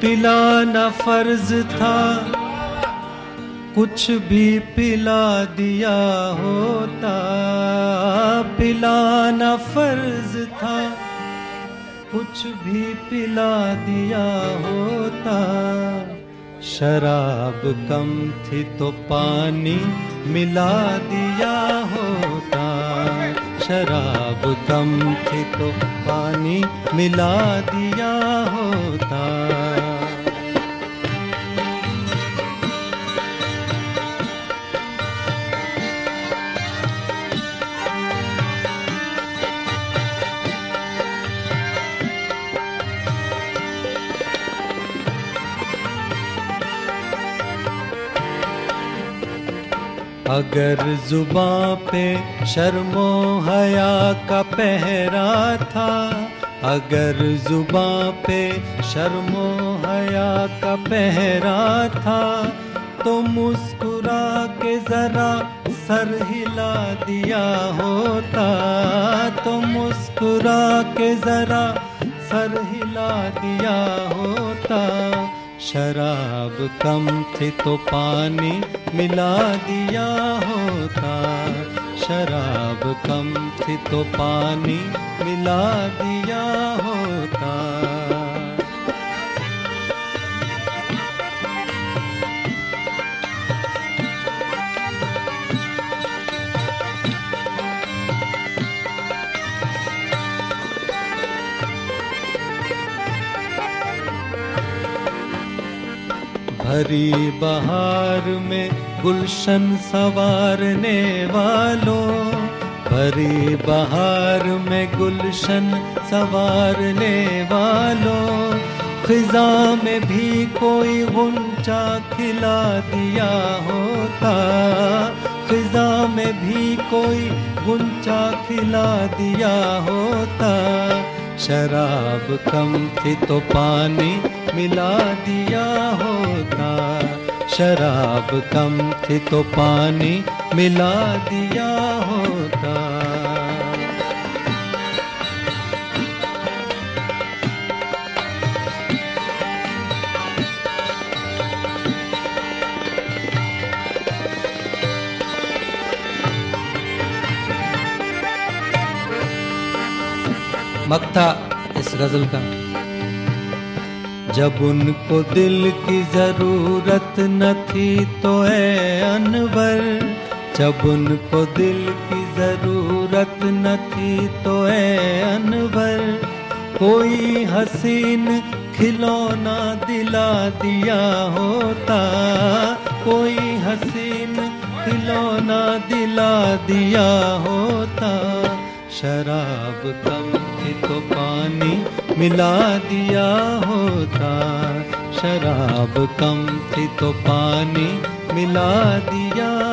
पिलाना फर्ज था, कुछ भी पिला दिया होता। पिलाना फर्ज था, कुछ भी पिला दिया होता। शराब कम थी तो पानी मिला दिया होता। शराब कम थी तो पानी मिला दिया होता। अगर जुबां पे शर्मो हया का पहरा था, अगर जुबां पे शर्मो हया का पहरा था, तो मुस्कुरा के जरा सर हिला दिया होता। तो मुस्कुरा के जरा सर हिला दिया होता। शराब कम थी तो पानी मिला दिया होता। शराब कम थी तो पानी मिला दिया होता। भरी बहार में गुलशन संवारने वालों, भरी बहार में गुलशन संवारने वालों, खिज़ा में भी कोई गुंचा खिला दिया होता। खिज़ा में भी कोई गुंचा खिला दिया होता। शराब कम थी तो पानी मिला दिया होता। शराब कम थी तो पानी मिला दिया होता। मक्ता इस गजल का। जब उनको दिल की जरूरत न थी तो ऐ अनवर, जब उनको दिल की जरूरत न थी तो ऐ अनवर, कोई हसीन खिलौना दिला दिया होता। कोई हसीन खिलौना दिला दिया होता। शराब कम थी तो पानी मिला दिया होता। शराब कम थी तो पानी मिला दिया